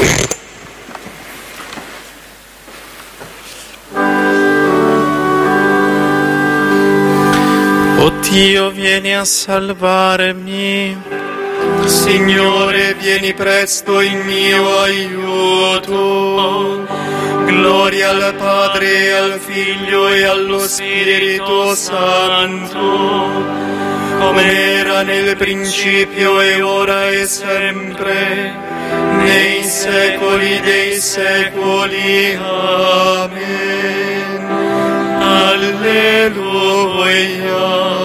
O Dio, vieni a salvarmi. Signore, vieni presto in mio aiuto. Gloria al Padre, al Figlio e allo Spirito Santo, come era nel principio e ora e sempre, nei secoli dei secoli. Amen. Alleluia.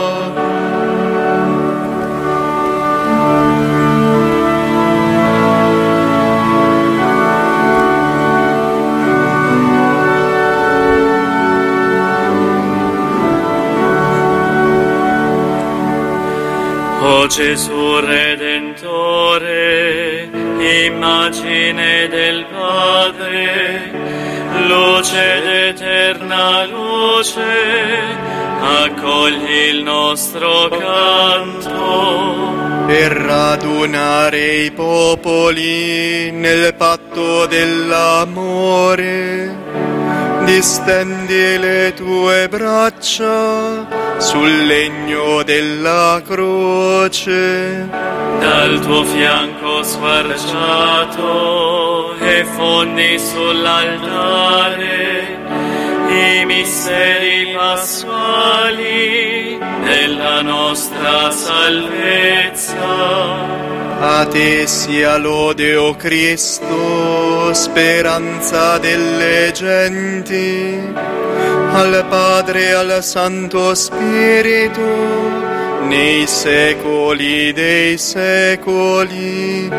O Gesù Redentore, immagine del Padre, luce d'eterna luce, accogli il nostro canto. Per radunare i popoli nel patto dell'amore, distendi le tue braccia sul legno della croce. Dal tuo fianco squarciato e fondi sull'altare i misteri pasquali della nostra salvezza. A te sia lode, o Cristo, speranza delle genti, al Padre e al Santo Spirito, nei secoli dei secoli.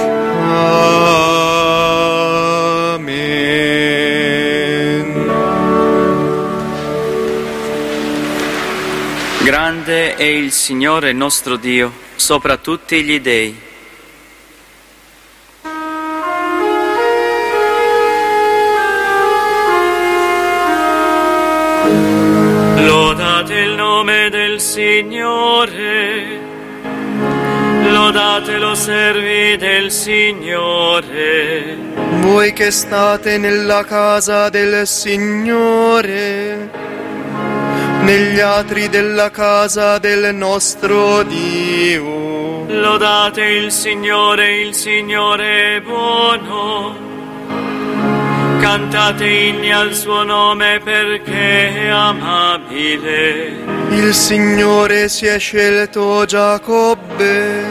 Amen. Grande è il Signore nostro Dio, sopra tutti gli dei. Lodate il nome del Signore, lodatelo servi del Signore. Voi che state nella casa del Signore, negli atri della casa del nostro Dio. Lodate il Signore è buono. Cantate inni al suo nome perché è amabile. Il Signore si è scelto Giacobbe,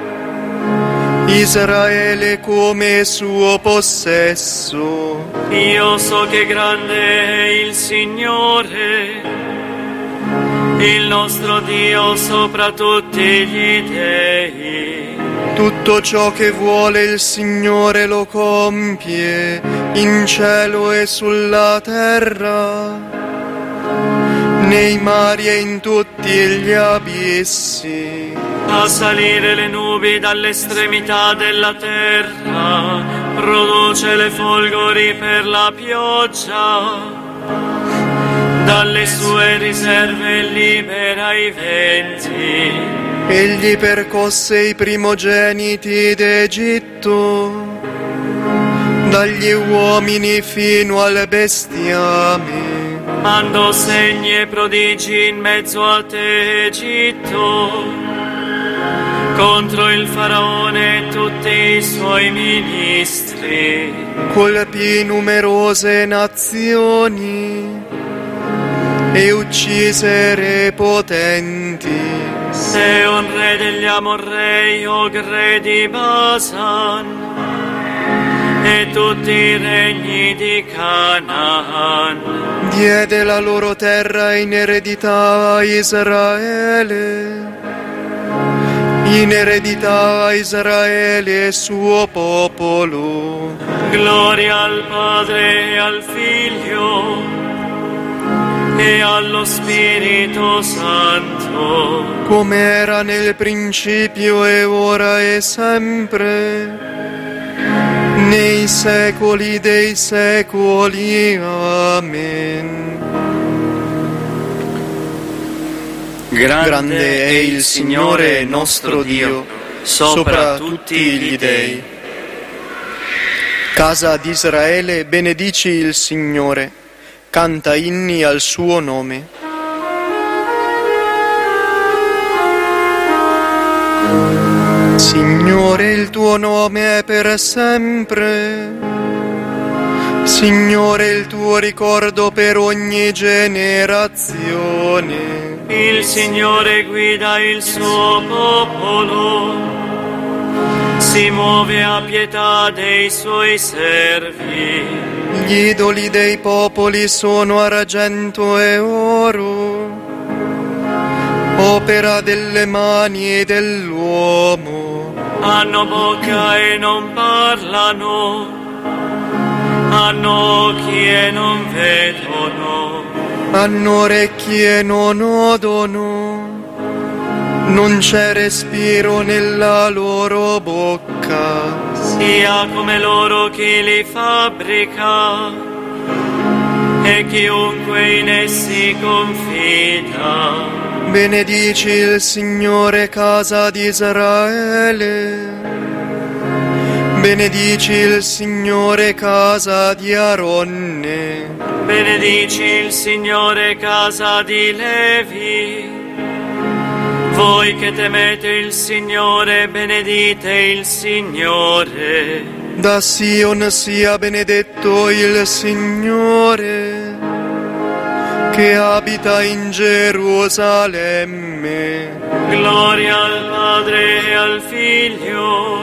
Israele come suo possesso. Io so che grande è il Signore, il nostro Dio sopra tutti gli dei. Tutto ciò che vuole il Signore lo compie, in cielo e sulla terra, nei mari e in tutti gli abissi. Fa salire le nubi dall'estremità della terra, produce le folgori per la pioggia, dalle sue riserve libera i venti. Egli percosse i primogeniti d'Egitto, dagli uomini fino al bestiame. Mandò segni e prodigi in mezzo a te, Egitto, contro il faraone e tutti i suoi ministri. Colpì numerose nazioni e uccise re potenti. Seon re degli Amorrei, Og re di Basan, e tutti i regni di Canaan. Diede la loro terra in eredità a Israele, in eredità a Israele suo popolo. Gloria al Padre e al Figlio e allo Spirito Santo, come era nel principio e ora e sempre, nei secoli dei secoli. Amen. Grande è il Signore nostro Dio, sopra tutti gli dei. Casa di Israele, benedici il Signore, canta inni al suo nome. Signore, il tuo nome è per sempre. Signore, il tuo ricordo per ogni generazione. Il Signore guida il suo popolo, si muove a pietà dei suoi servi. Gli idoli dei popoli sono argento e oro, opera delle mani dell'uomo. Hanno bocca e non parlano, hanno occhi e non vedono, Hanno orecchi e non odono, non c'è respiro nella loro bocca. sia come loro chi li fabbrica e chiunque in essi confida. Benedici il Signore, casa di Israele. Benedici il Signore, casa di Aronne. Benedici il Signore, casa di Levi. Voi che temete il Signore, benedite il Signore. Da Sion sia benedetto il Signore, che abita in Gerusalemme. Gloria al Padre e al Figlio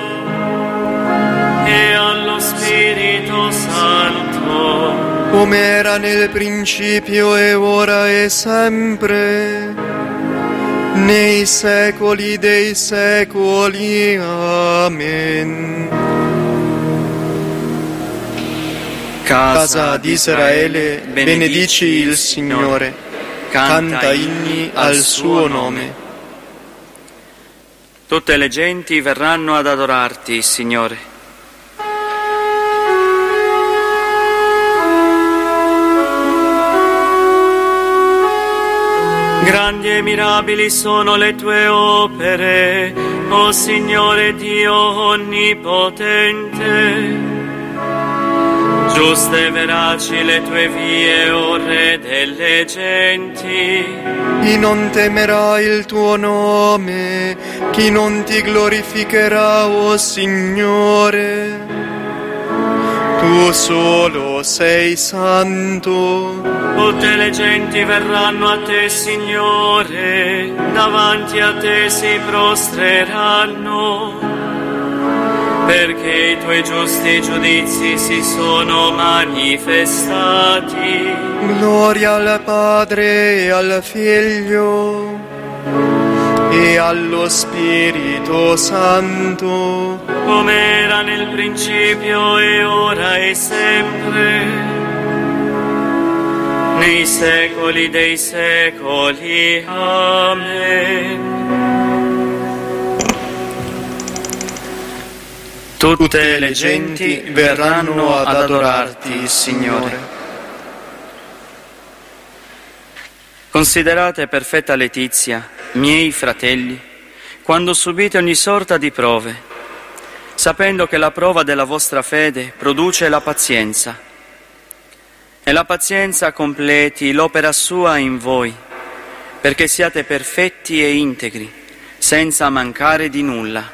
e allo Spirito Santo, come era nel principio e ora e sempre, nei secoli dei secoli. Amen. Casa di Israele, benedici il Signore, canta inni al suo nome. Tutte le genti verranno ad adorarti, Signore. grandi e mirabili sono le tue opere, o Signore Dio onnipotente. Giuste e veraci le tue vie, o Re delle genti. Chi non temerà il tuo nome, chi non ti glorificherà, o Signore. Tu solo sei santo. Tutte le genti verranno a te, Signore, davanti a te si prostreranno, perché i tuoi giusti giudizi si sono manifestati. Gloria al Padre e al Figlio e allo Spirito Santo, come era nel principio e ora e sempre, nei secoli dei secoli. Amen. Tutte le genti verranno ad adorarti, Signore. Considerate perfetta letizia, miei fratelli, quando subite ogni sorta di prove, sapendo che la prova della vostra fede produce la pazienza. E la pazienza completi l'opera sua in voi, perché siate perfetti e integri, senza mancare di nulla.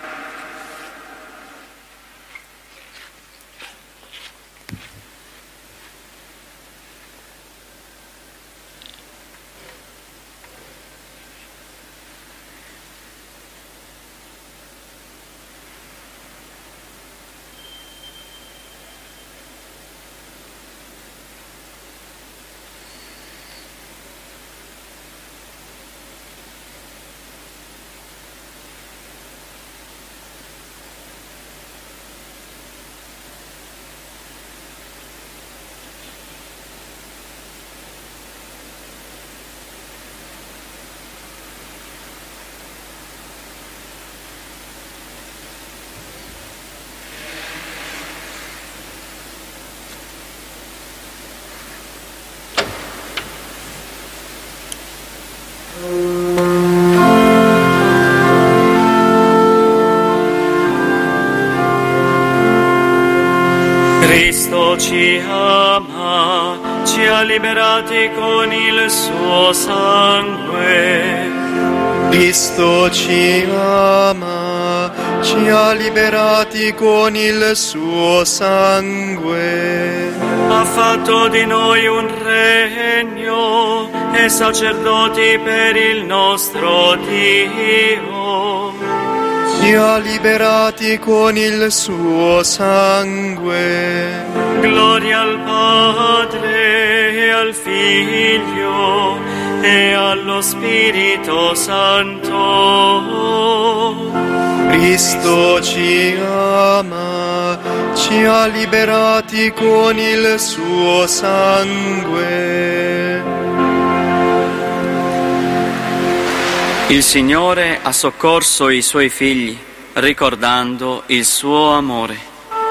Cristo ci ama, ci ha liberati con il suo sangue. Cristo ci ama, ci ha liberati con il suo sangue. Ha fatto di noi un regno e sacerdoti per il nostro Dio. Ci ha liberati con il suo sangue. Gloria al Padre e al Figlio e allo Spirito Santo. Cristo ci ama, ci ha liberati con il suo sangue. Il Signore ha soccorso i suoi figli, ricordando il suo amore.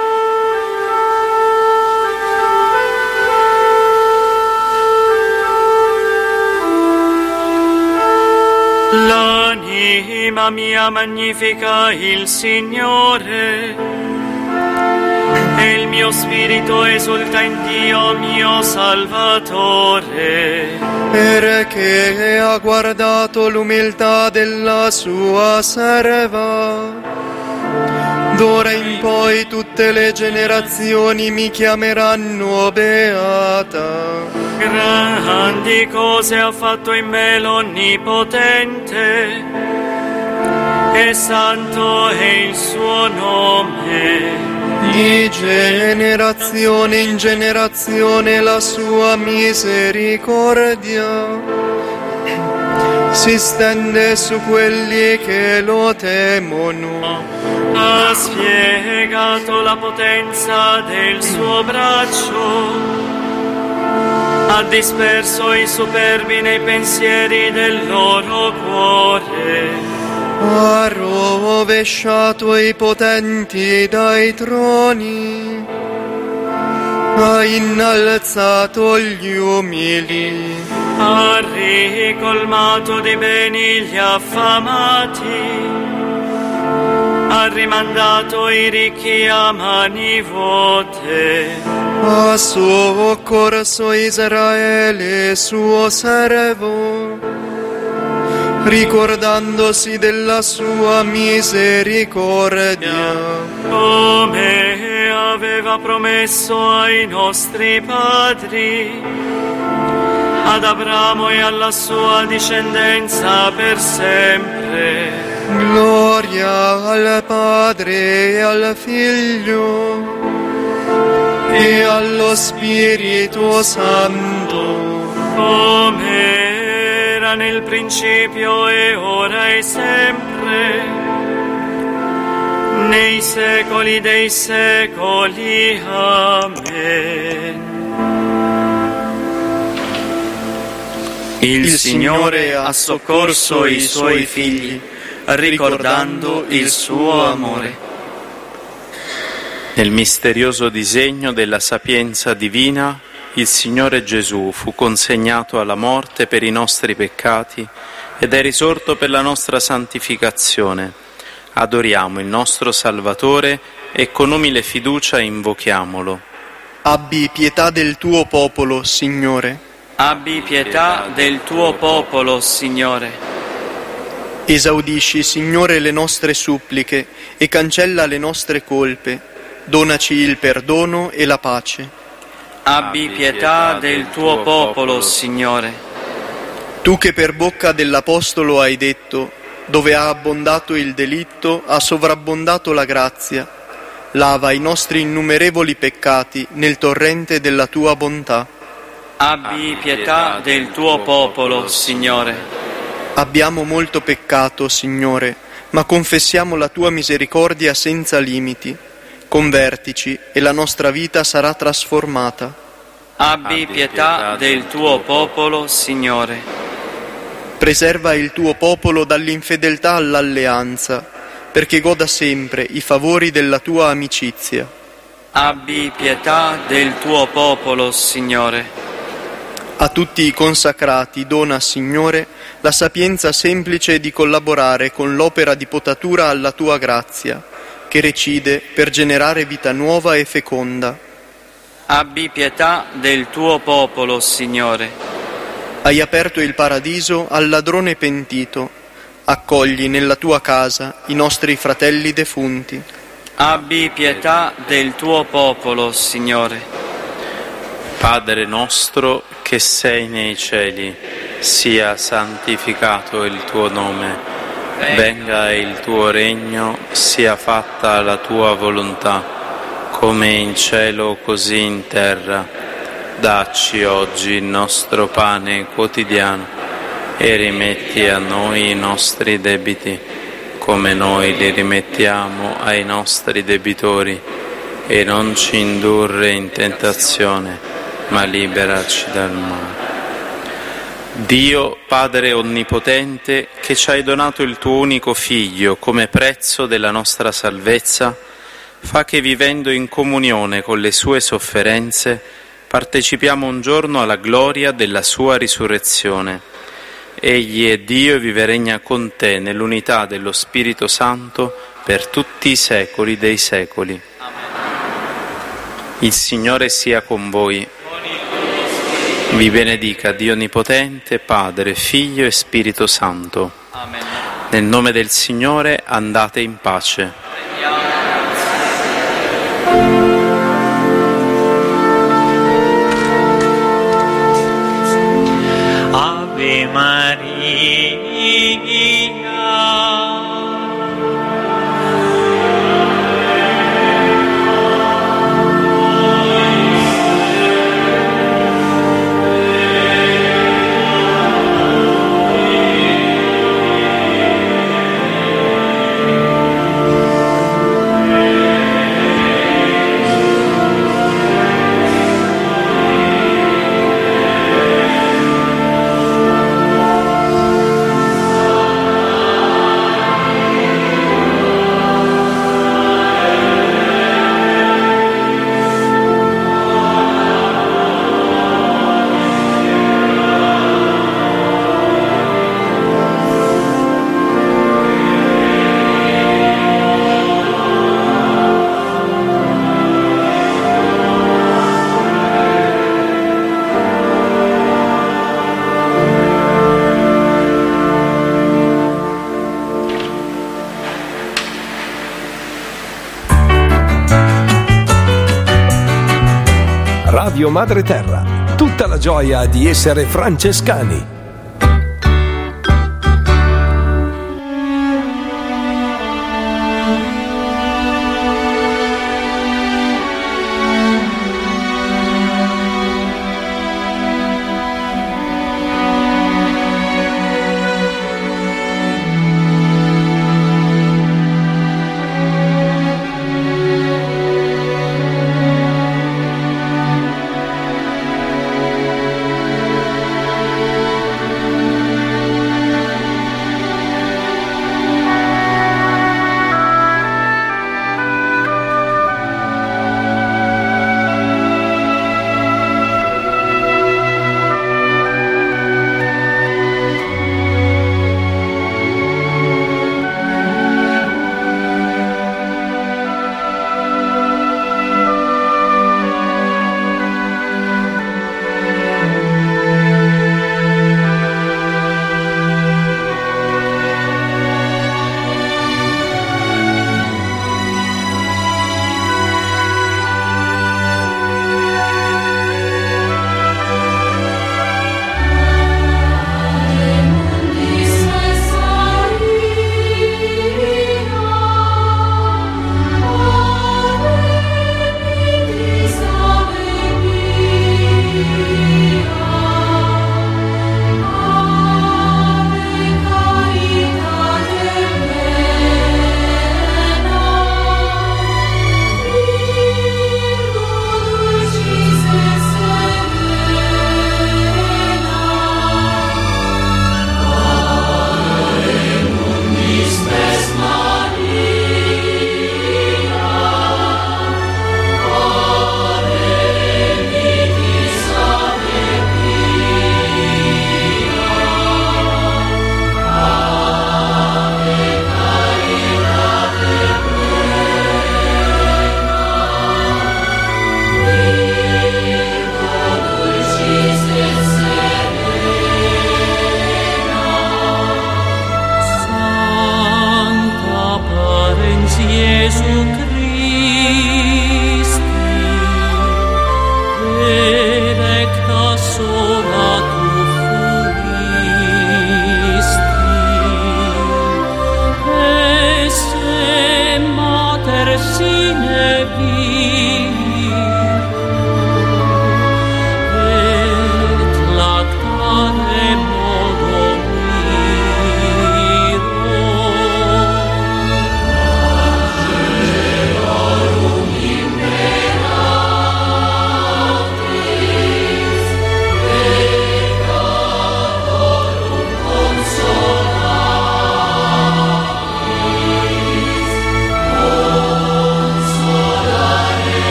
L'anima mia magnifica il Signore, e il mio spirito esulta in Dio mio Salvatore, perché ha guardato l'umiltà della sua serva. D'ora in poi tutte le generazioni mi chiameranno beata. Grandi cose ha fatto in me l'Onnipotente, e santo è il suo nome. Di generazione in generazione la sua misericordia si stende su quelli che lo temono. Ha spiegato la potenza del suo braccio, ha disperso i superbi nei pensieri del loro cuore. Ha rovesciato i potenti dai troni, ha innalzato gli umili, Ha ricolmato di beni gli affamati, ha rimandato i ricchi a mani vuote. ha soccorso Israele suo servo, ricordandosi della sua misericordia, Come aveva promesso ai nostri padri, ad Abramo e alla sua discendenza per sempre. gloria al Padre e al Figlio e allo Spirito Santo, Come era nel principio e ora e sempre, nei secoli dei secoli. Amen. Il Signore ha soccorso i suoi figli, ricordando il suo amore. Nel misterioso disegno della sapienza divina, il Signore Gesù fu consegnato alla morte per i nostri peccati ed è risorto per la nostra santificazione. Adoriamo il nostro Salvatore e con umile fiducia invochiamolo. Abbi pietà del tuo popolo, Signore. Abbi pietà del tuo popolo, Signore. Esaudisci, Signore, le nostre suppliche e cancella le nostre colpe. Donaci il perdono e la pace. Abbi pietà del tuo popolo, Signore. Tu che per bocca dell'Apostolo hai detto: dove ha abbondato il delitto, ha sovrabbondato la grazia. Lava i nostri innumerevoli peccati nel torrente della tua bontà. Abbi pietà del tuo popolo, Signore. Abbiamo molto peccato, Signore, ma confessiamo la tua misericordia senza limiti. Convertici e la nostra vita sarà trasformata. Abbi pietà del tuo popolo, Signore. Preserva il tuo popolo dall'infedeltà all'alleanza, perché goda sempre i favori della tua amicizia. Abbi pietà del tuo popolo, Signore. A tutti i consacrati dona, Signore, la sapienza semplice di collaborare con l'opera di potatura alla tua grazia, che recide per generare vita nuova e feconda. Abbi pietà del tuo popolo, Signore. Hai aperto il paradiso al ladrone pentito, accogli nella tua casa i nostri fratelli defunti. Abbi pietà del tuo popolo, Signore. Padre nostro che sei nei cieli, sia santificato il tuo nome. Venga il tuo regno, sia fatta la tua volontà, come in cielo così in terra. Dacci oggi il nostro pane quotidiano e rimetti a noi i nostri debiti, come noi li rimettiamo ai nostri debitori, e non ci indurre in tentazione, ma liberaci dal male. Dio, Padre Onnipotente, che ci hai donato il tuo unico Figlio come prezzo della nostra salvezza, fa che vivendo in comunione con le sue sofferenze partecipiamo un giorno alla gloria della sua risurrezione. Egli è Dio e vive e regna con te nell'unità dello Spirito Santo per tutti i secoli dei secoli. Il Signore sia con voi. Vi benedica Dio Onnipotente, Padre, Figlio e Spirito Santo. Amen. Nel nome del Signore andate in pace. Ave Maria, Radio Madre Terra, tutta la gioia di essere francescani.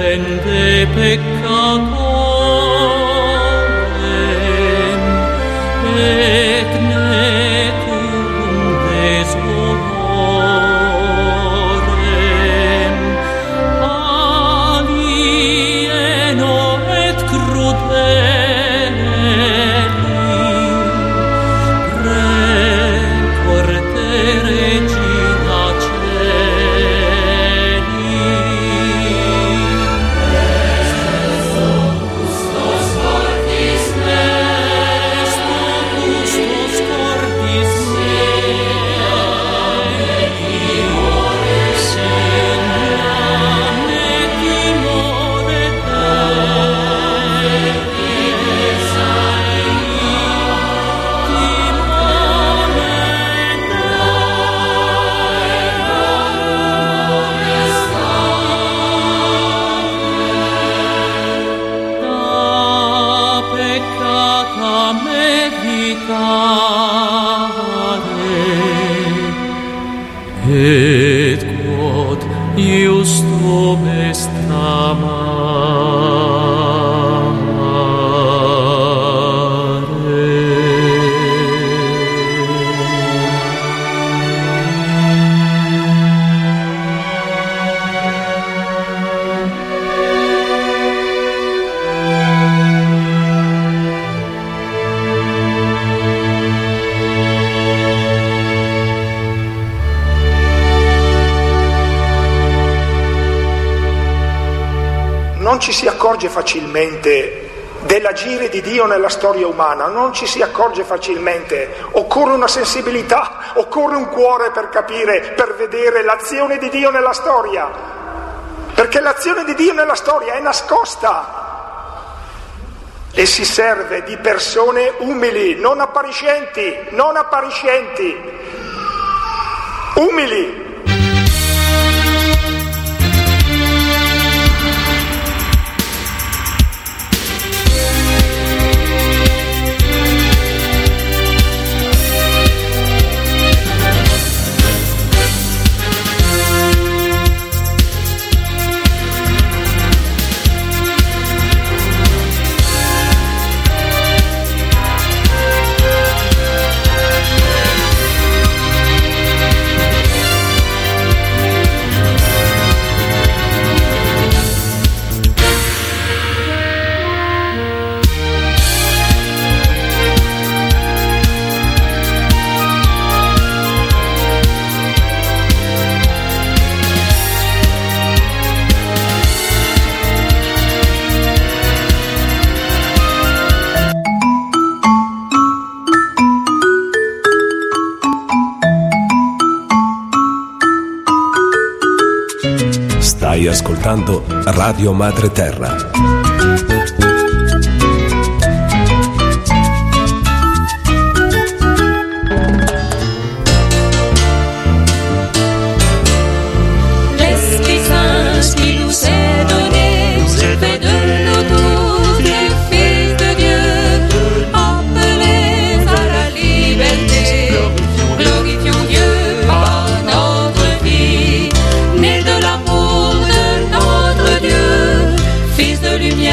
de peccatorem et nequum desolorem alieno et crudeli precor te Regina et quod iustum est Non ci si accorge facilmente dell'agire di Dio nella storia umana, non ci si accorge facilmente, occorre una sensibilità, occorre un cuore per capire, per vedere l'azione di Dio nella storia, perché l'azione di Dio nella storia è nascosta e si serve di persone umili, non appariscenti, umili. Stai ascoltando Radio Madre Terra. Lumière.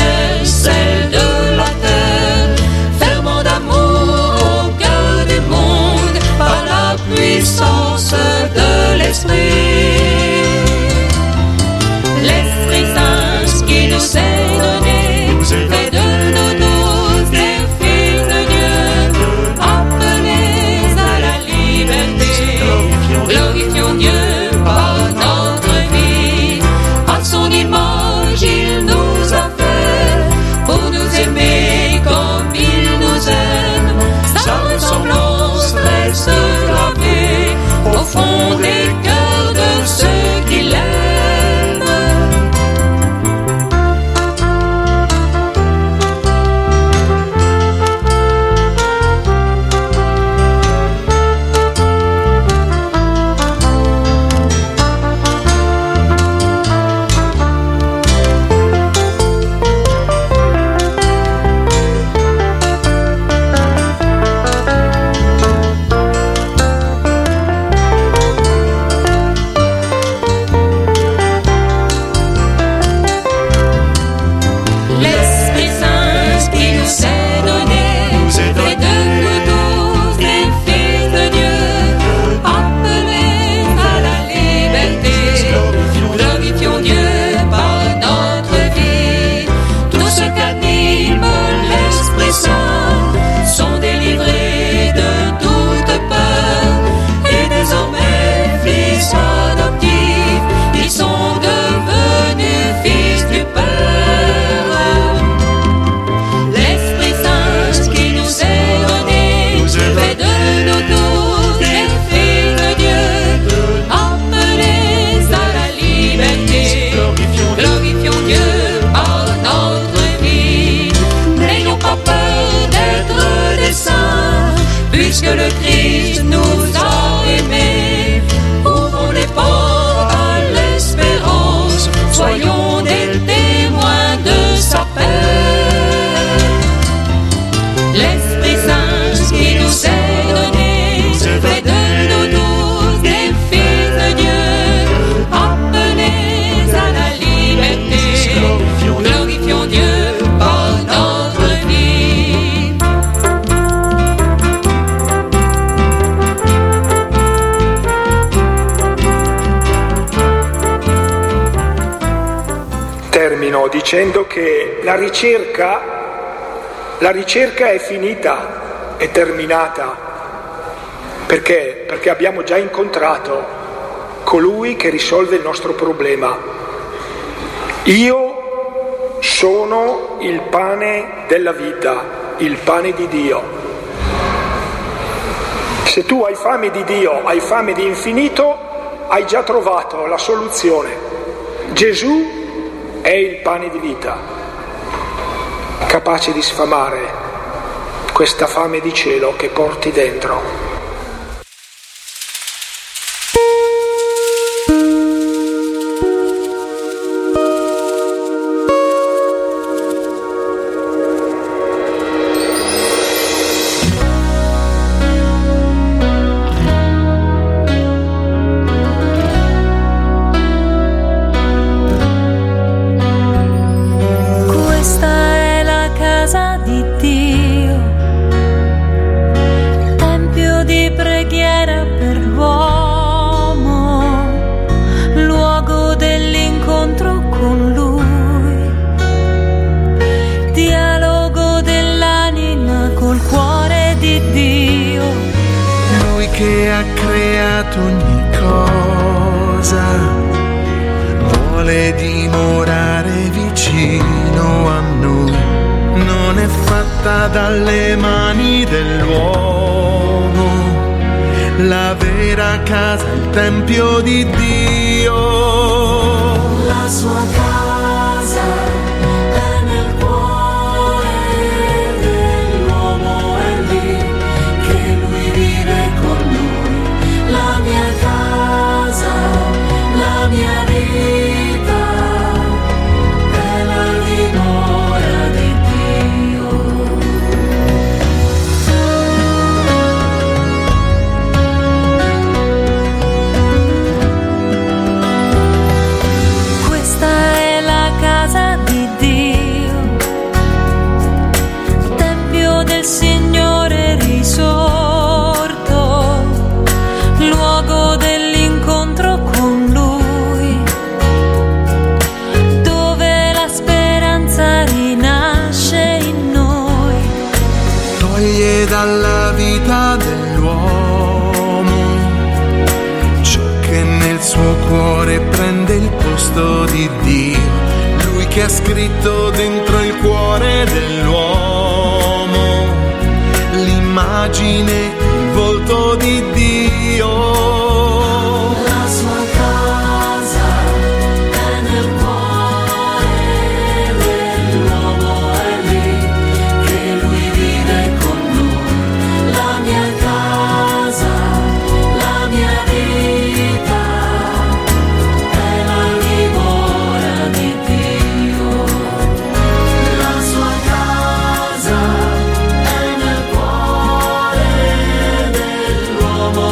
dicendo che la ricerca è finita, è terminata. Perché? Perché abbiamo già incontrato colui che risolve il nostro problema. Io sono il pane della vita, il pane di Dio. Se tu hai fame di Dio, hai fame di infinito, hai già trovato la soluzione. Gesù è il pane di vita, capace di sfamare questa fame di cielo che porti dentro. Dalle mani dell'uomo, la vera casa, il tempio di Dio. La sua casa è nel cuore dell'uomo, è lì che lui vive con lui. La mia casa, la mia vita è la dimora di Signore risorto, luogo dell'incontro con Lui, dove la speranza rinasce in noi. Toglie dalla vita dell'uomo ciò che nel suo cuore prende il posto di Dio. Lui che ha scritto dentro il cuore dell'uomo l'immagine, il volto di Dio. La sua casa è nel cuore dell'uomo, è lì che lui vive con lui. La mia casa, la mia vita è la dimora di Dio. La sua casa è nel cuore dell'uomo,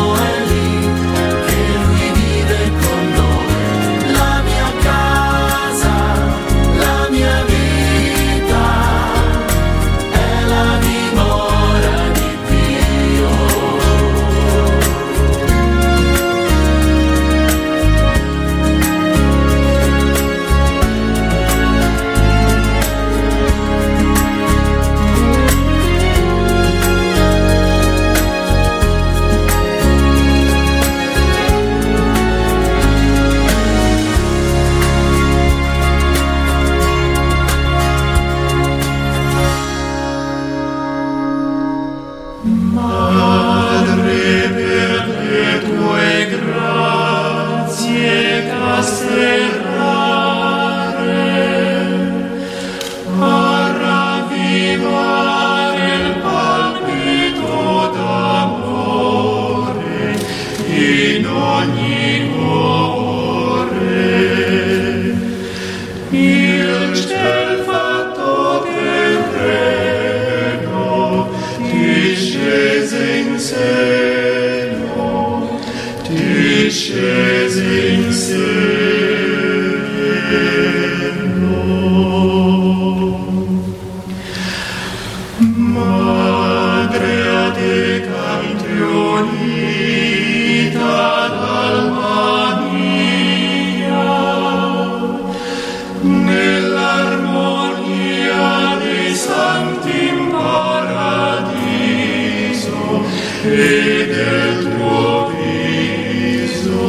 e del tuo viso,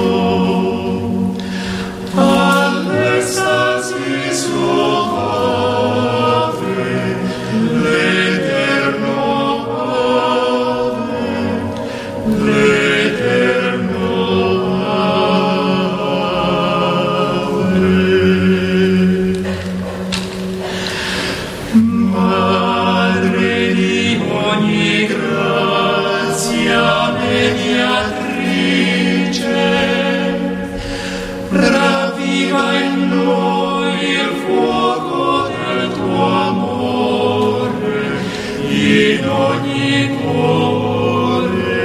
all'estasi soave, l'eterno Madre di ogni grazia mediatrice, ravviva in noi il fuoco del tuo amore in ogni cuore,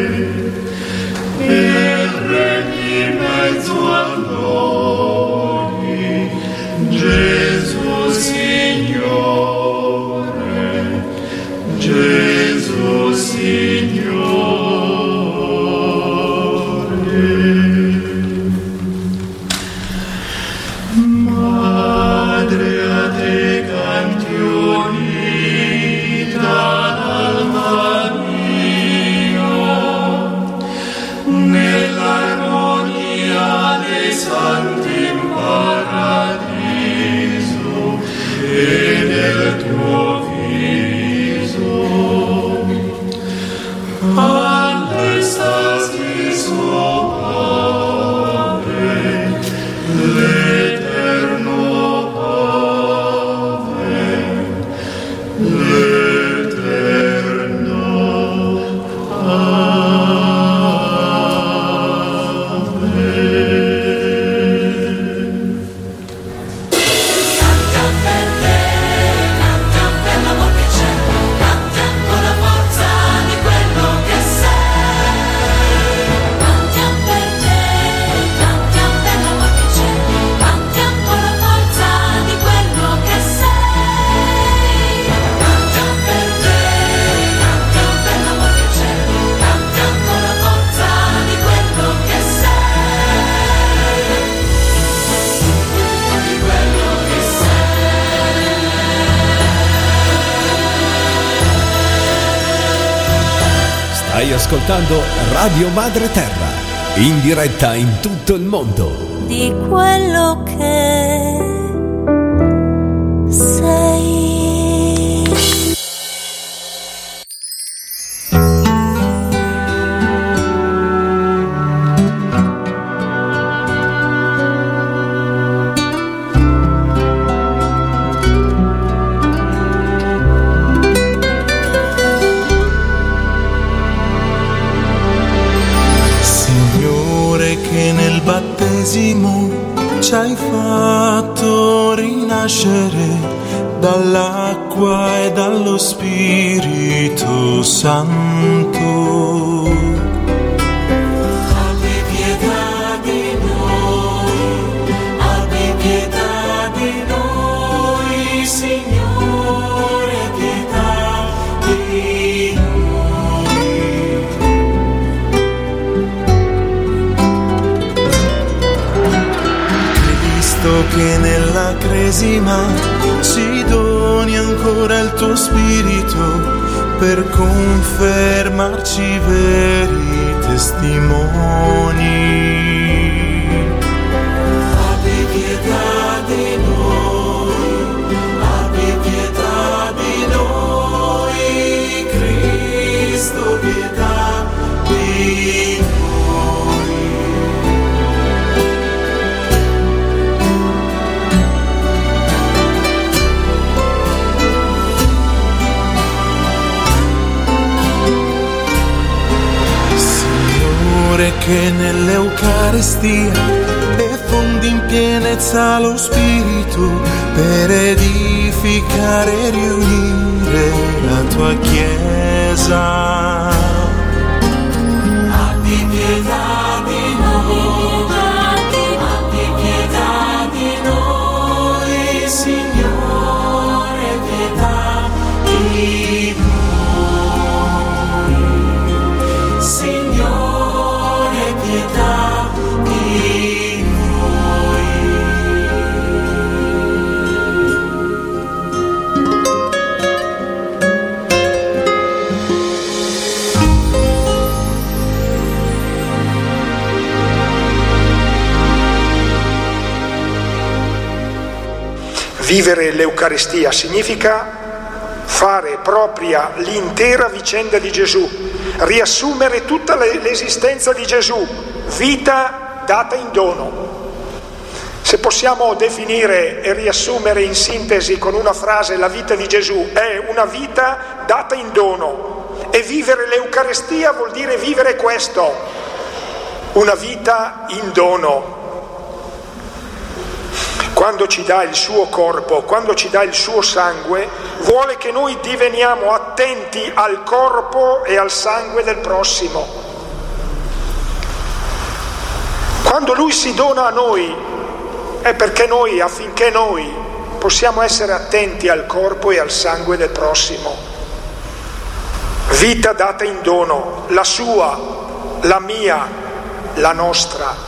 e regni in mezzo a noi, Gesù Signore, Gesù Signore. Madre, a te canti unita l'alma mia, nell'armonia dei santi in paradiso e del tuo viso, all'estasi soave, l'eterno Ave, l'eterno Ave. Cantiam per te, cantiam per l'amor che c'è, cantiam con la forza di quello che sei. Cantiam per te, cantiam per l'amor che c'è, cantiam con la forza di quello che sei. Cantiam per te, cantiam per l'amor che c'è, cantiam con la forza di quello che sei. Di quello che Stai ascoltando Radio Madre Terra, in diretta in tutto il mondo. Di quello che sei. Signore, che nel battesimo ci hai fatto rinascere dall'acqua e dallo Spirito Santo. Abbi pietà di noi, abbi pietà di noi, Signore, pietà di noi. Cristo, che nella cresima ci doni ancora il tuo Spirito per confermarci veri testimoni. Abbi pietà di noi, abbi pietà di noi, Cristo, pietà di noi. Signore, che nell'Eucaristia effondi in pienezza lo Spirito per edificare e riunire la tua Chiesa. Abbi pietà di noi, abbi pietà di noi, Signore, pietà di noi. Signore, pietà di noi. Vivere l'Eucaristia significa fare propria l'intera vicenda di Gesù, riassumere tutta l'esistenza di Gesù, vita data in dono. Se possiamo definire e riassumere in sintesi con una frase la vita di Gesù, è una vita data in dono, e vivere l'Eucaristia vuol dire vivere questo, una vita in dono. Quando ci dà il suo corpo, quando ci dà il suo sangue, vuole che noi diveniamo attenti al corpo e al sangue del prossimo. Quando lui si dona a noi, è perché noi, affinché noi possiamo essere attenti al corpo e al sangue del prossimo. Vita data in dono, la sua, la mia, la nostra.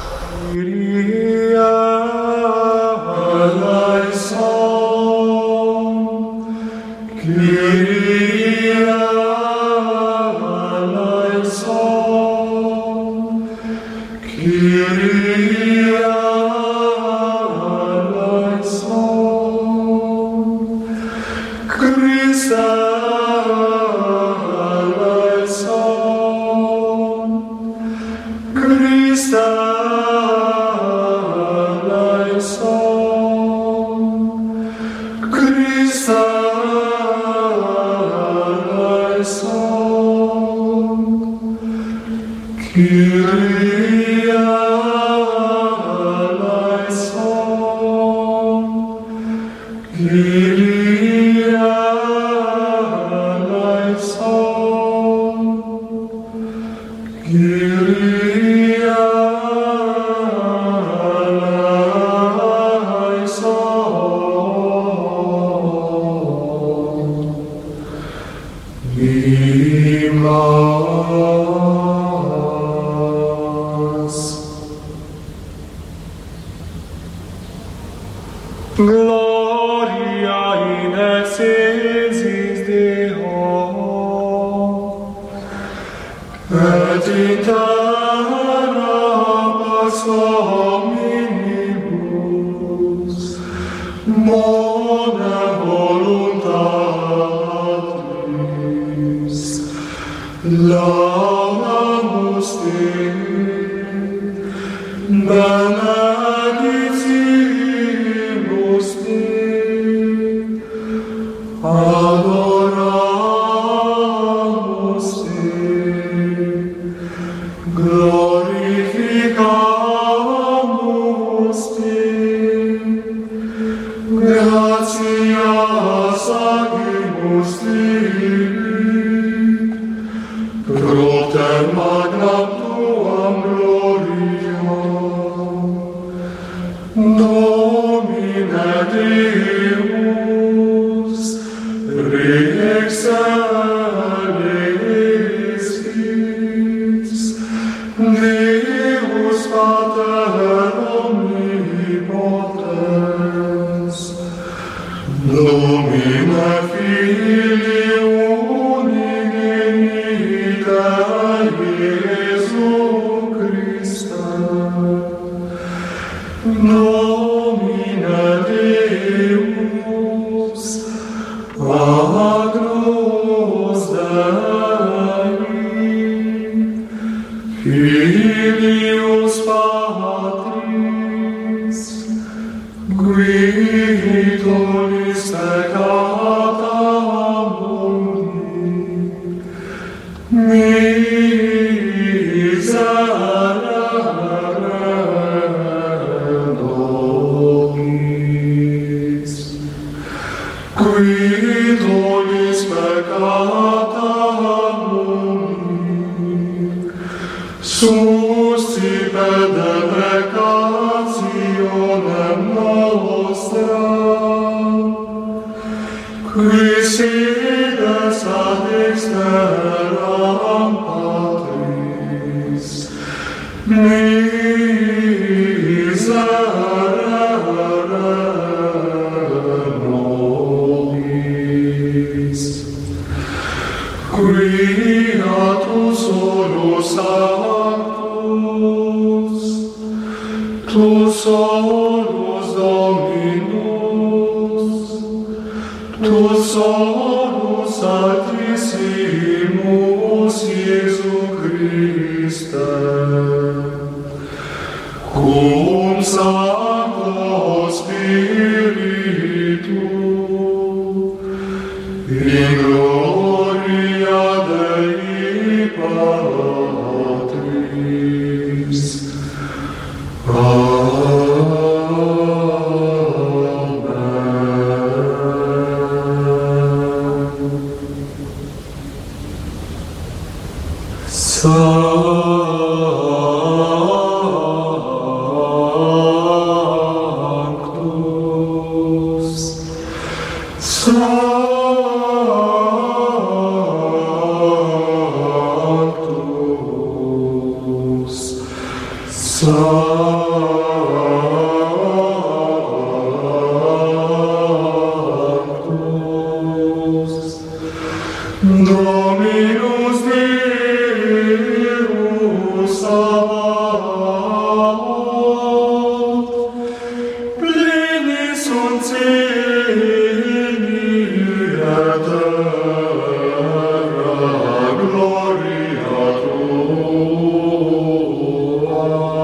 Tu solus Dominus Tu solus altissimus Iesu Christe, cum Sancto Spiritu, in gloria Dei Patris. Dominus Deus Sabaoth, pleni sunt cieli et terra gloria Tua.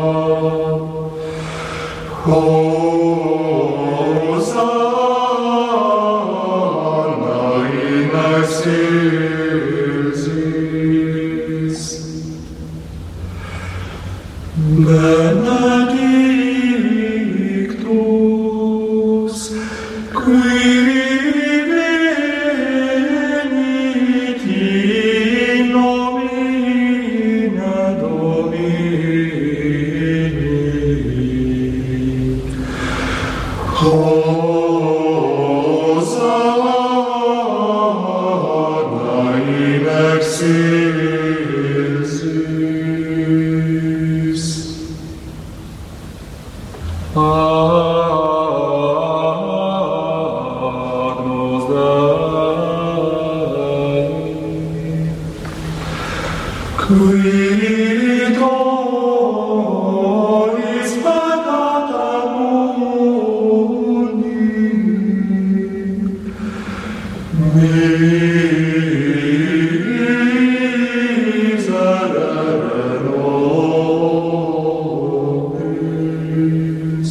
Hosanna in excelsis. Benedictus qui venit in nomine Domini. Hosanna in excelsis. Agnus Dei, qui tollis peccata mundi, miserere nobis.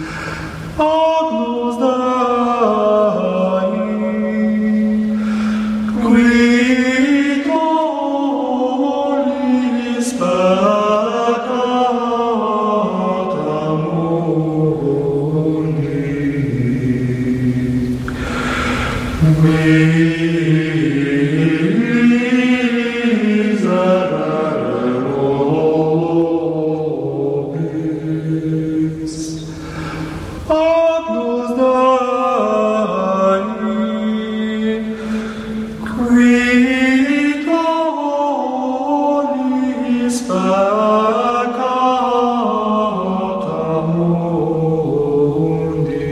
Agnus Dei, qui tollis peccata mundi, miserere nobis. Agnus Dei, qui tollis peccata mundi,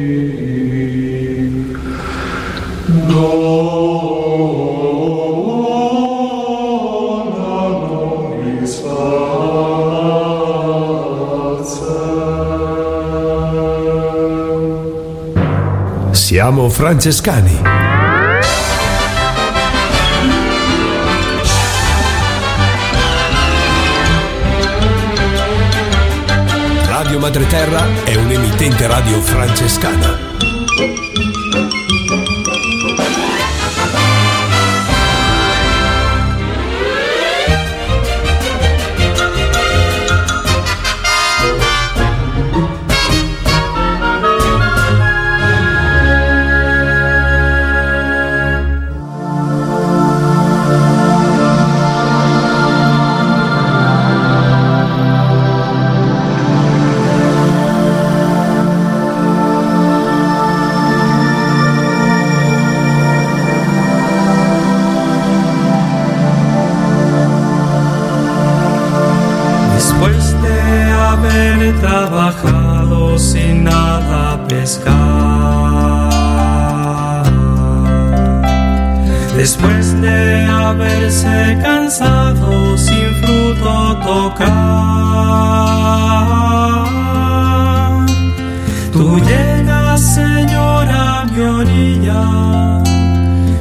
dona nobis facem. Siamo francescani. Radio Madre Terra è un'emittente radio francescana. Trabajado sin nada pescar, después de haberse cansado sin fruto tocar, tú llegas, Señor, a mi orilla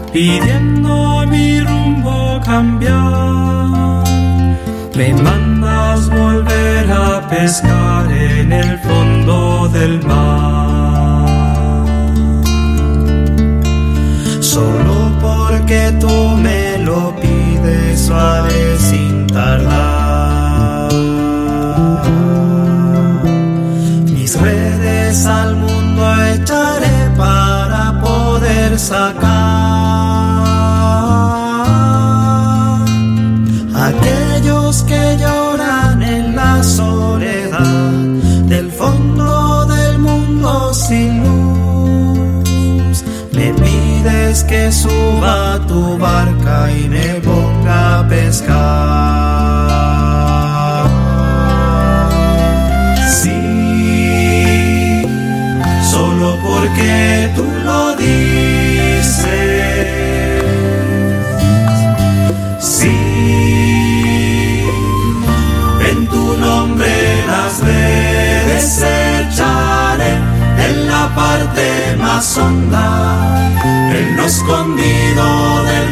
pidiendo mi rumbo cambiar. Me mandas volver a pescar en el fondo del mar. Solo porque tú me lo pides suave sin tardar. Mis redes al mundo echaré para poder sacar aquellos que lloran en la soledad del fondo del mundo sin luz. Me pides que suba a tu barca y me ponga a pescar. Sí, solo porque tú lo dices. Sí, en tu nombre las redes echaré en la parte más honda, en lo escondido del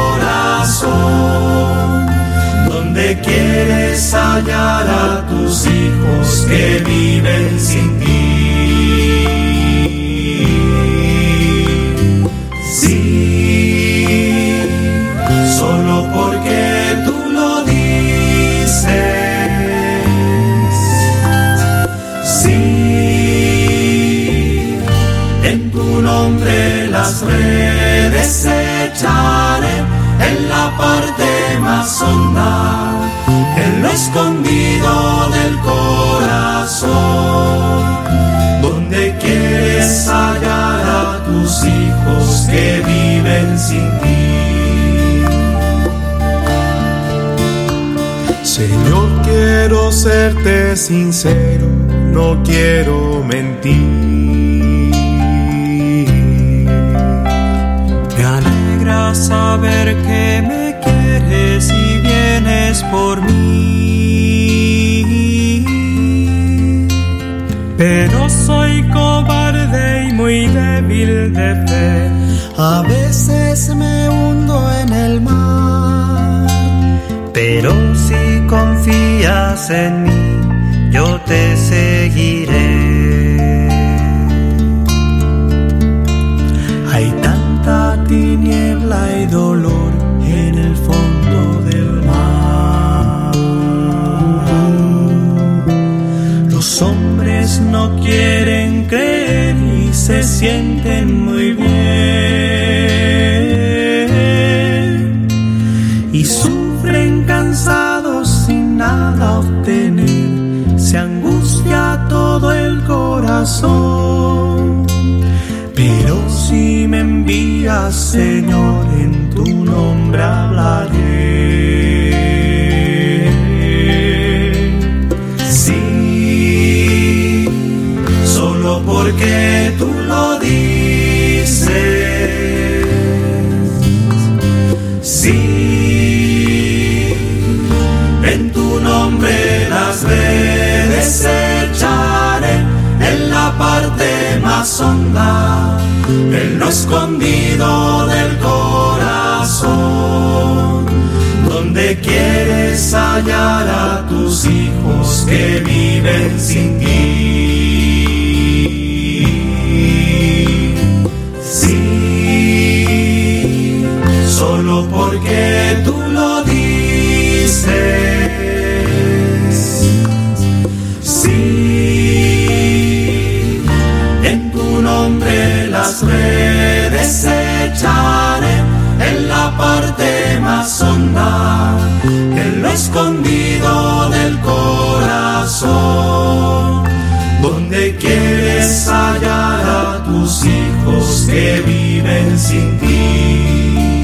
corazón, donde quieres hallar a tus hijos que viven sin ti. Sí, solo porque tú lo dices. Sí, en tu nombre las redes echaré en la parte más honda, en lo escondido del corazón, donde quieres hallar a tus hijos que viven sin ti. Señor, quiero serte sincero, no quiero mentir. Me alegra saber que me quieres y vienes por mí. Pero soy cobarde y muy débil de fe. A veces me hundo en el mar. Pero si confías en mí, yo te seguiré. Hay tanta tiniebla y dolor en el fondo del mar. Los hombres no quieren creer y se sienten muy bien. Y sufren cansados sin nada obtener. Se angustia todo el corazón. Pero si me envías, Señor, en tu nombre hablaré. Sí, solo porque tú lo dices. Sí, en tu nombre las redes echaré en la parte más honda, en lo escondido del corazón, donde quieres hallar a tus hijos que viven sin ti. Sí, solo porque tú lo dices. Sí, en tu nombre las redes echaré en la parte más honda, en lo escondido del corazón, donde quieres hallar a tus hijos que viven sin ti.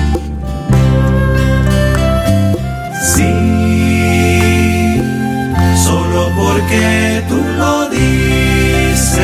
Sí, solo porque tú lo dices.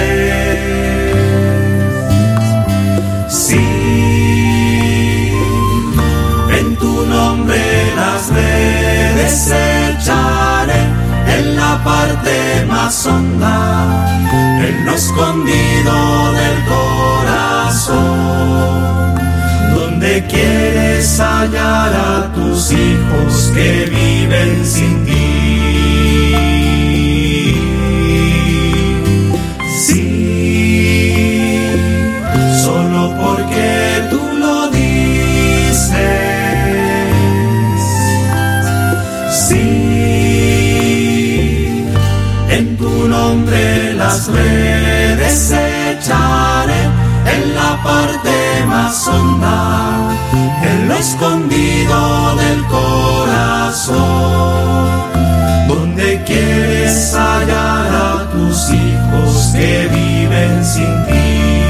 Sí, en tu nombre las redes echaré en la parte más honda, en lo escondido del corazón, donde quieres hallar a tus hijos que viven sin ti. Sí, solo porque tú lo dices. Sí, en tu nombre las redes echaré en la parte más honda, en lo escondido del corazón, donde quieres hallar a tus hijos que viven sin ti.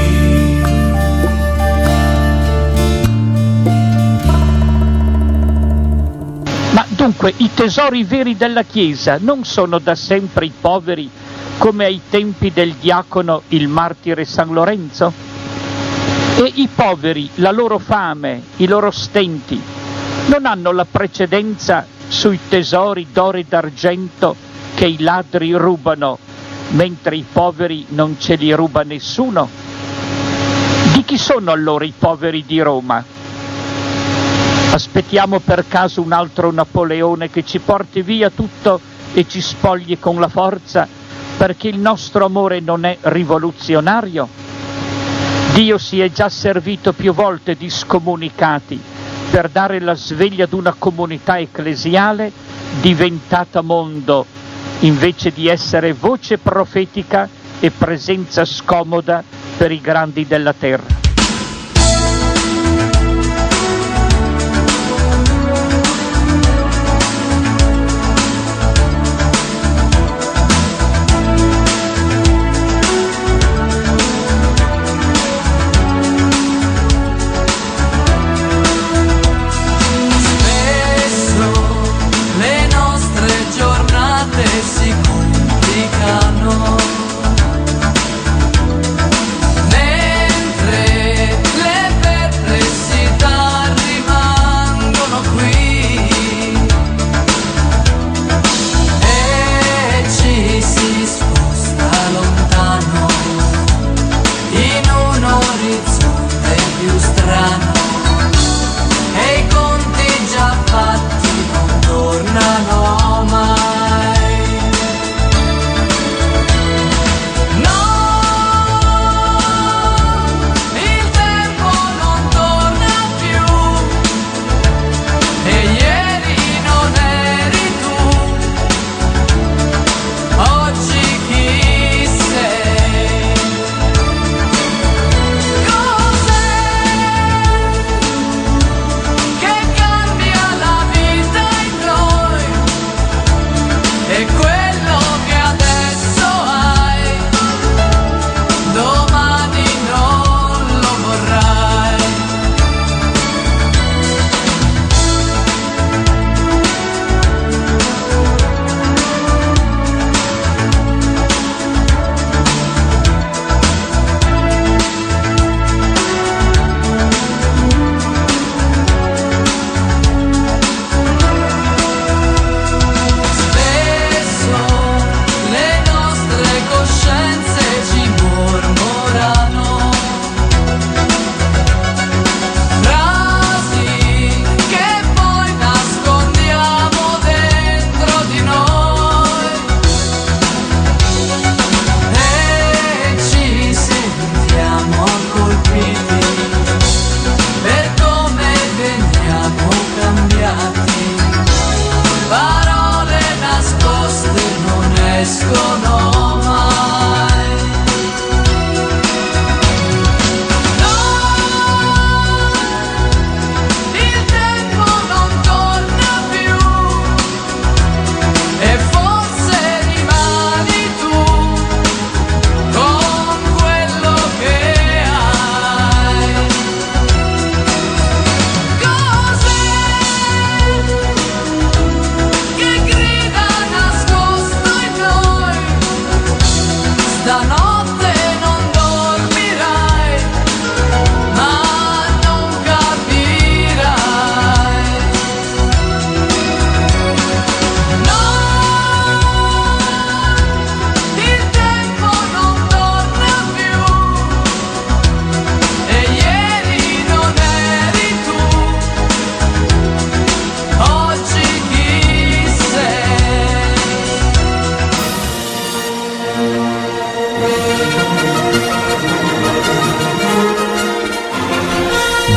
Ma dunque i tesori veri della Chiesa non sono da sempre i poveri, come ai tempi del diacono il martire San Lorenzo? E i poveri, la loro fame, i loro stenti, non hanno la precedenza sui tesori d'oro e d'argento che i ladri rubano, mentre i poveri non ce li ruba nessuno? Di chi sono allora i poveri di Roma? Aspettiamo per caso un altro Napoleone che ci porti via tutto e ci spogli con la forza, perché il nostro amore non è rivoluzionario? Dio si è già servito più volte di scomunicati per dare la sveglia ad una comunità ecclesiale diventata mondo, invece di essere voce profetica e presenza scomoda per i grandi della terra.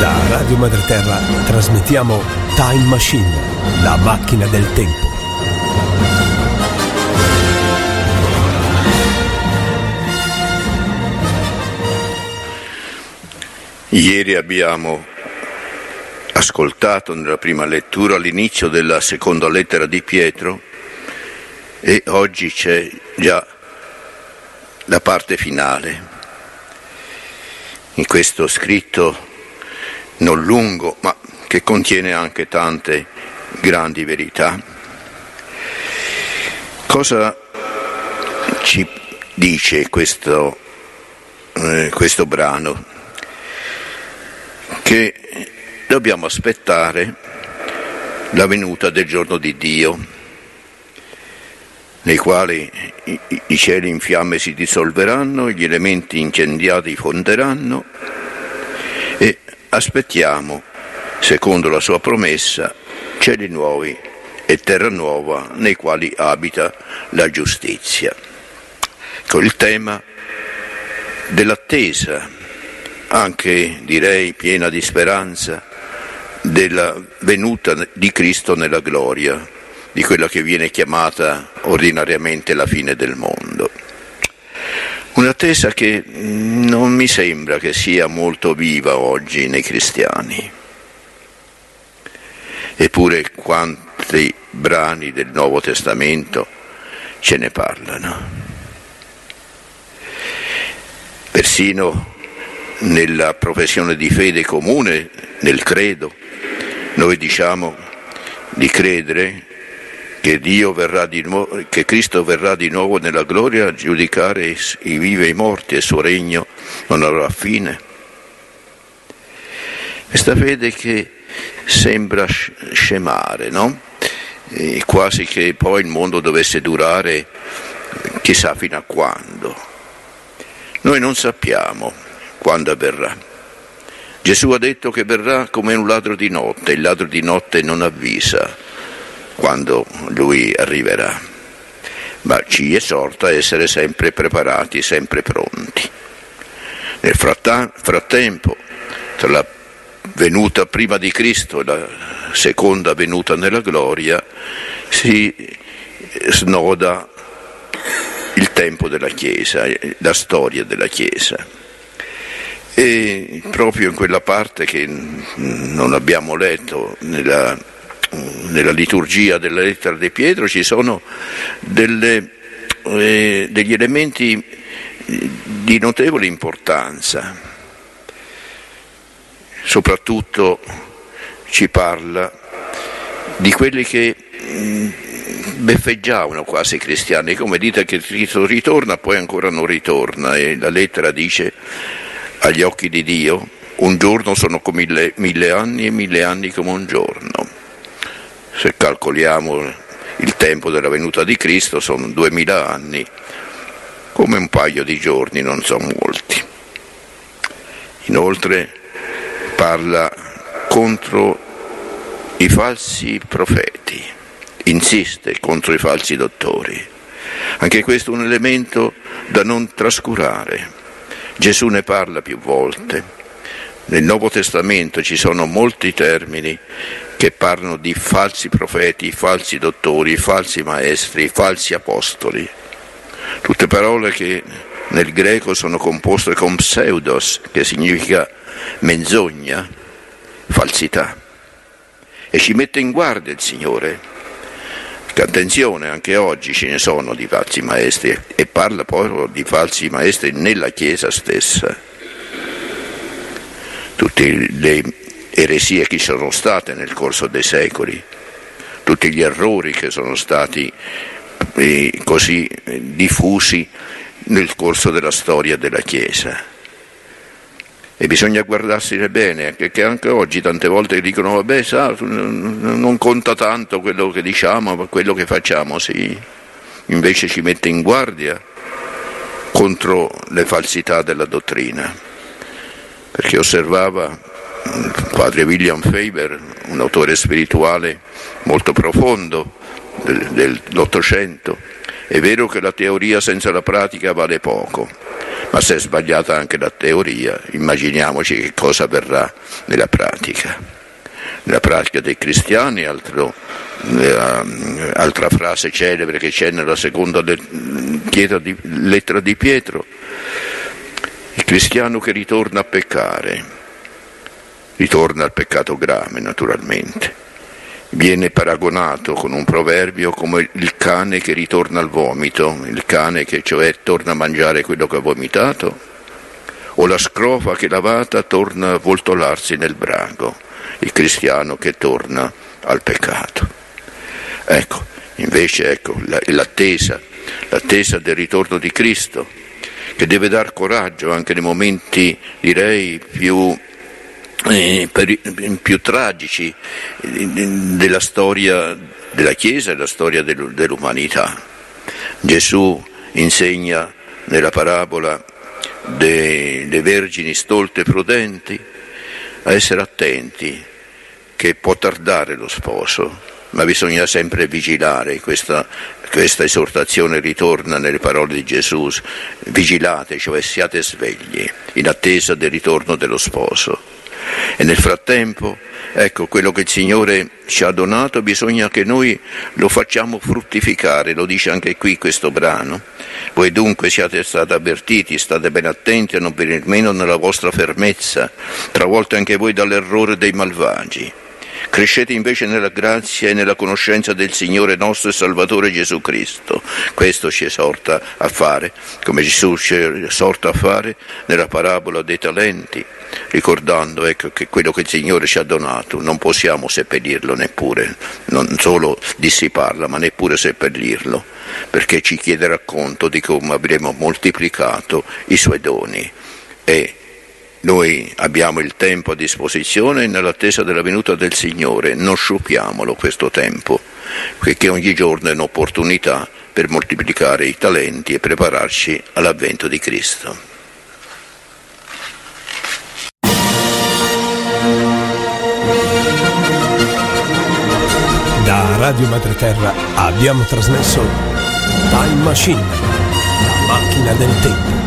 Da Radio Madre Terra trasmettiamo Time Machine, la macchina del tempo. Ieri abbiamo ascoltato nella prima lettura l'inizio della seconda lettera di Pietro e oggi c'è già la parte finale. In questo scritto non lungo, ma che contiene anche tante grandi verità. Cosa ci dice questo brano? Che dobbiamo aspettare la venuta del giorno di Dio, nei quali i cieli in fiamme si dissolveranno, gli elementi incendiati fonderanno, e aspettiamo, secondo la sua promessa, cieli nuovi e terra nuova nei quali abita la giustizia. Con il tema dell'attesa, anche direi piena di speranza, della venuta di Cristo nella gloria, di quella che viene chiamata ordinariamente la fine del mondo. Un'attesa che non mi sembra che sia molto viva oggi nei cristiani. Eppure quanti brani del Nuovo Testamento ce ne parlano. Persino nella professione di fede comune, nel credo, noi diciamo di credere che che Cristo verrà di nuovo nella gloria a giudicare i vivi e i morti e il suo regno non avrà fine. Questa fede che sembra scemare, no? E quasi che poi il mondo dovesse durare chissà fino a quando. Noi non sappiamo quando avverrà. Gesù ha detto che verrà come un ladro di notte, il ladro di notte non avvisa quando lui arriverà, ma ci esorta a essere sempre preparati, sempre pronti. Nel frattempo, tra la venuta prima di Cristo e la seconda venuta nella gloria, si snoda il tempo della Chiesa, la storia della Chiesa. E proprio in quella parte che non abbiamo letto nella liturgia della lettera di Pietro ci sono degli elementi di notevole importanza. Soprattutto ci parla di quelli che beffeggiavano quasi i cristiani, come dite che Cristo ritorna, poi ancora non ritorna, e la lettera dice: agli occhi di Dio un giorno sono come 1000 anni e 1000 anni come un giorno. Se calcoliamo il tempo della venuta di Cristo sono 2000 anni, come un paio di giorni, non sono molti. Inoltre parla contro i falsi profeti, insiste contro i falsi dottori. Anche questo è un elemento da non trascurare. Gesù ne parla più volte. Nel Nuovo Testamento ci sono molti termini che parlano di falsi profeti, falsi dottori, falsi maestri, falsi apostoli. Tutte parole che nel greco sono composte con pseudos, che significa menzogna, falsità. E ci mette in guardia il Signore. Che attenzione, anche oggi ce ne sono di falsi maestri, e parla poi di falsi maestri nella Chiesa stessa. Tutte le eresie che sono state nel corso dei secoli, tutti gli errori che sono stati così diffusi nel corso della storia della Chiesa. E bisogna guardarsene bene, che anche oggi tante volte dicono: vabbè, sa, non conta tanto quello che diciamo, ma quello che facciamo sì. Invece ci mette in guardia contro le falsità della dottrina. Perché osservava padre William Faber, un autore spirituale molto profondo dell'Ottocento: è vero che la teoria senza la pratica vale poco, Ma se è sbagliata anche la teoria, immaginiamoci che cosa avverrà nella pratica. Nella pratica dei cristiani, altra frase celebre che c'è nella seconda lettera di Pietro, il cristiano che ritorna a peccare, ritorna al peccato grave naturalmente, viene paragonato con un proverbio come il cane che ritorna al vomito, il cane che cioè torna a mangiare quello che ha vomitato, o la scrofa che lavata torna a voltolarsi nel branco, il cristiano che torna al peccato. Ecco, invece l'attesa del ritorno di Cristo, che deve dar coraggio anche nei momenti, direi, più tragici della storia della Chiesa e della storia dell'umanità. Gesù insegna nella parabola delle vergini stolte e prudenti a essere attenti, che può tardare lo sposo, ma bisogna sempre vigilare. Questa esortazione ritorna nelle parole di Gesù: vigilate, cioè siate svegli in attesa del ritorno dello sposo. E nel frattempo, ecco, quello che il Signore ci ha donato bisogna che noi lo facciamo fruttificare, lo dice anche qui questo brano. Voi dunque siate stati avvertiti, state ben attenti a non venir meno nella vostra fermezza, travolti anche voi dall'errore dei malvagi. Crescete invece nella grazia e nella conoscenza del Signore nostro e Salvatore Gesù Cristo. Questo ci esorta a fare, come Gesù ci esorta a fare nella parabola dei talenti, ricordando che quello che il Signore ci ha donato non possiamo seppellirlo neppure, non solo dissiparlo, ma neppure seppellirlo, perché ci chiederà conto di come avremo moltiplicato i Suoi doni. E noi abbiamo il tempo a disposizione nell'attesa della venuta del Signore, non sciupiamolo questo tempo, perché ogni giorno è un'opportunità per moltiplicare i talenti e prepararci all'avvento di Cristo. Da Radio Madre Terra abbiamo trasmesso Time Machine, la macchina del tempo.